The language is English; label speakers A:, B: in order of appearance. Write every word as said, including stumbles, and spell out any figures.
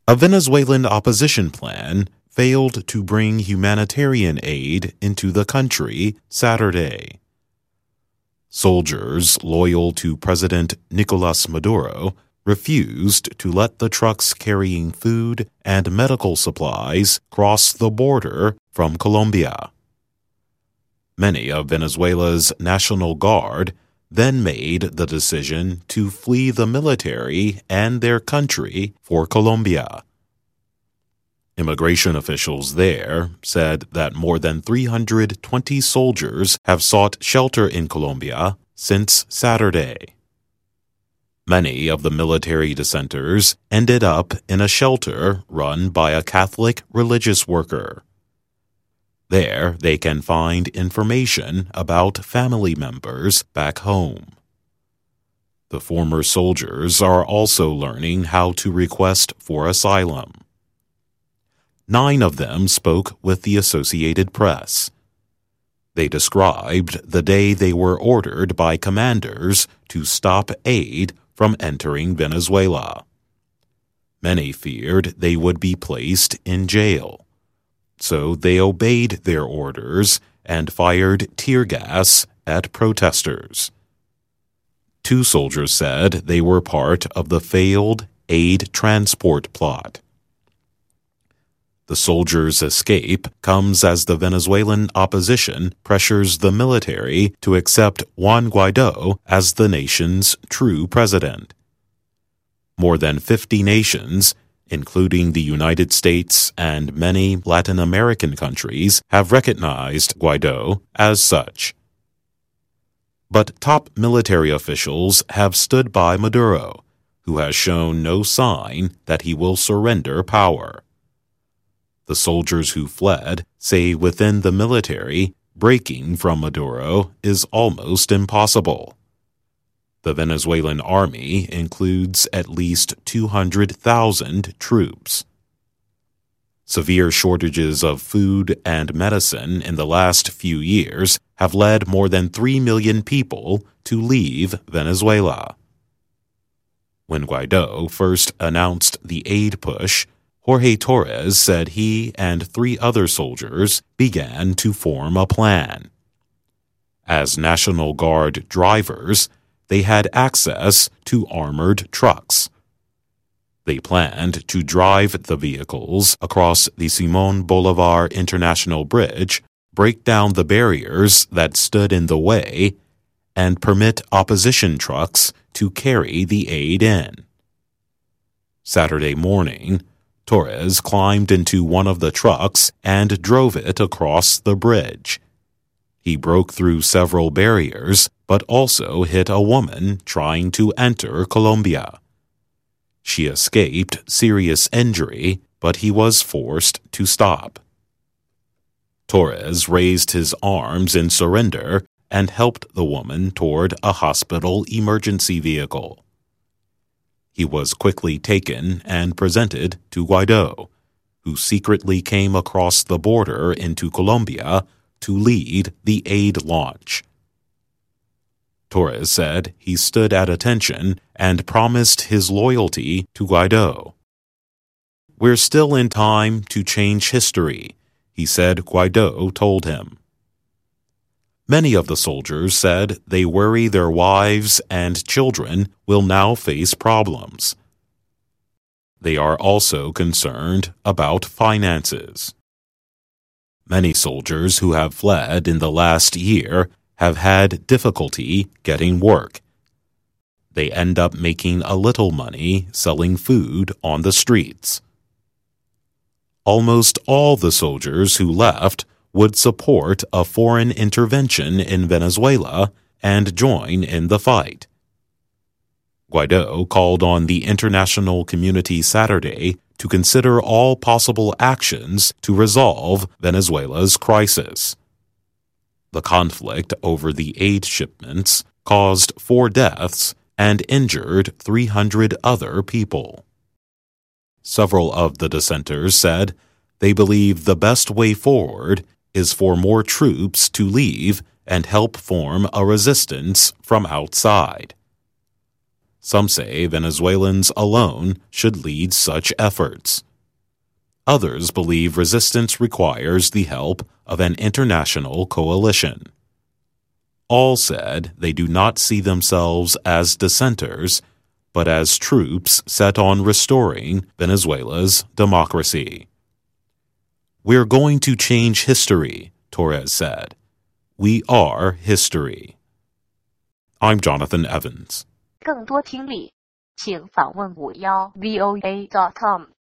A: A Venezuelan opposition plan failed to bring humanitarian aid into the country Saturday. Soldiers loyal to President Nicolas Maduro refused to let the trucks carrying food and medical supplies cross the border from Colombia. Many of Venezuela's National Guard then made the decision to flee the military and their country for Colombia. Immigration officials there said that more than three hundred twenty soldiers have sought shelter in Colombia since Saturday. Many of the military dissenters ended up in a shelter run by a Catholic religious worker. There they can find information about family members back home. The former soldiers are also learning how to request for asylum. Nine of them spoke with the Associated Press. They described the day they were ordered by commanders to stop aid from entering Venezuela. Many feared they would be placed in jail, so they obeyed their orders and fired tear gas at protesters. Two soldiers said they were part of the failed aid transport plot. The soldiers' escape comes as the Venezuelan opposition pressures the military to accept Juan Guaidó as the nation's true president. More than fifty nations, including the United States and many Latin American countries, have recognized Guaidó as such. But top military officials have stood by Maduro, who has shown no sign that he will surrender power. The soldiers who fled say within the military, breaking from Maduro is almost impossible. The Venezuelan army includes at least two hundred thousand troops. Severe shortages of food and medicine in the last few years have led more than three million people to leave Venezuela. When Guaidó first announced the aid push, Jorge Torres said he and three other soldiers began to form a plan. As National Guard drivers, they had access to armored trucks. They planned to drive the vehicles across the Simón Bolívar International Bridge, break down the barriers that stood in the way, and permit opposition trucks to carry the aid in. Saturday morning, Torres climbed into one of the trucks and drove it across the bridge. He broke through several barriers, but also hit a woman trying to enter Colombia. She escaped serious injury, but he was forced to stop. Torres raised his arms in surrender and helped the woman toward a hospital emergency vehicle. He was quickly taken and presented to Guaidó, who secretly came across the border into Colombia to lead the aid launch. Torres said he stood at attention and promised his loyalty to Guaidó. "We're still in time to change history," he said Guaidó told him. Many of the soldiers said they worry their wives and children will now face problems. They are also concerned about finances. Many soldiers who have fled in the last year have had difficulty getting work. They end up making a little money selling food on the streets. Almost all the soldiers who left would support a foreign intervention in Venezuela and join in the fight. Guaidó called on the international community Saturday to consider all possible actions to resolve Venezuela's crisis. The conflict over the aid shipments caused four deaths and injured three hundred other people. Several of the dissenters said they believe the best way forward is for more troops to leave and help form a resistance from outside. Some say Venezuelans alone should lead such efforts. Others believe resistance requires the help of an international coalition. All said they do not see themselves as dissenters, but as troops set on restoring Venezuela's democracy. "We're going to change history," Torres said. "We are history." I'm Jonathan Evans.
B: 更多听力，请访问五幺 V O A dot com。